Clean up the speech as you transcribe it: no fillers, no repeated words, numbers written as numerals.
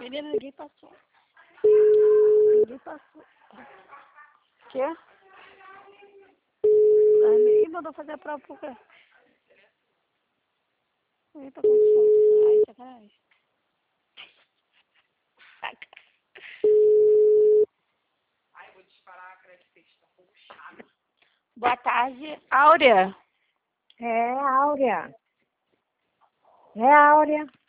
Menina, ninguém passou. Ninguém passou. Quê? E mandou fazer a prova por quê? Ele tá com sono. Ai, sacanagem. Ai, eu vou disparar a crédito, tá puxado. Boa tarde, Áurea. É, Áurea. É, Áurea.